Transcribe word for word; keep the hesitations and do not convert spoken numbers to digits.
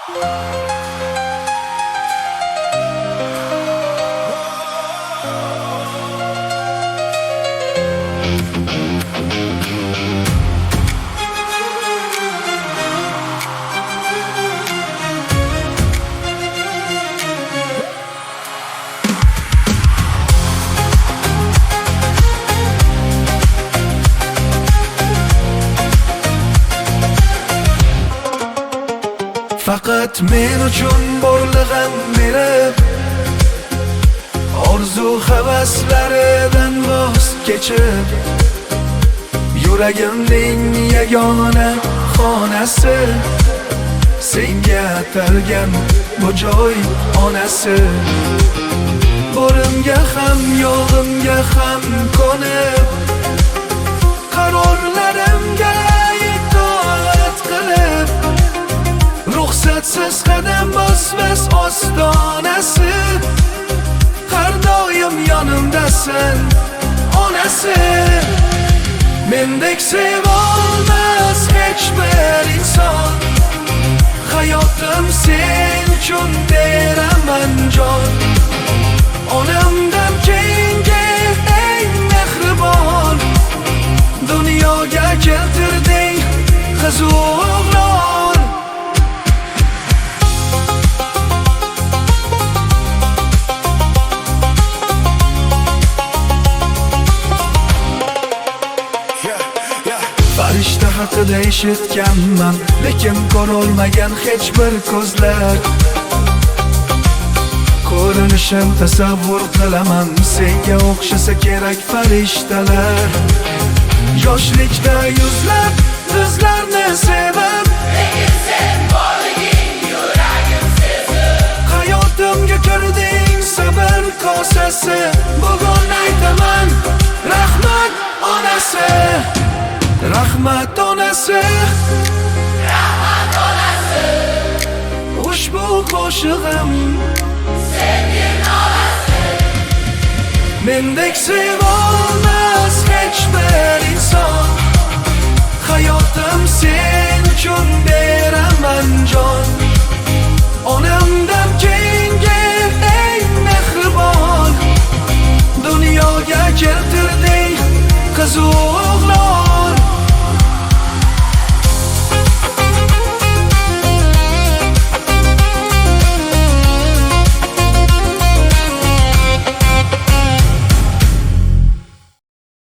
Faqat men uchun borlig'im berib, orzu havaslaridan voz kechib, yuragimning yagona xonasi, senga atalgan bu joy onasi. Borimga ham yo'g'imga ham ko'nib, qarorlarimga itoat qilib, ruxsatsiz qadam bosmas ostonasi, har doim yonimdasan onasi. Mendek sevolmas hech bir inson, hayotim sen uchun beraman jon. Onamdan keyingi eng mehribon, dunyoga keltirding qiz o'g'lon. Farishta haqida eshitganman, lekin ko'rolmagan hech bir ko'zlar. Ko'rinishim tasavvur qilaman, senga o'xshasa kerak farishtalar. Yoshlikda yuzlab qizlarni sevib, lekin sen borliging yuragim sezib, hayotimga kirding sabr kosasi. Bugun aytaman rahmat onasi, rahmat onasi, rahmat onasi. Ushbu qo'shig'im Sevgin onasi, mendek sevolmas hech bir inson, hayotim sen uchun beraman jon. Onamdan keyingi eng mehribon, dunyoga keltirding qiz o'g'lon.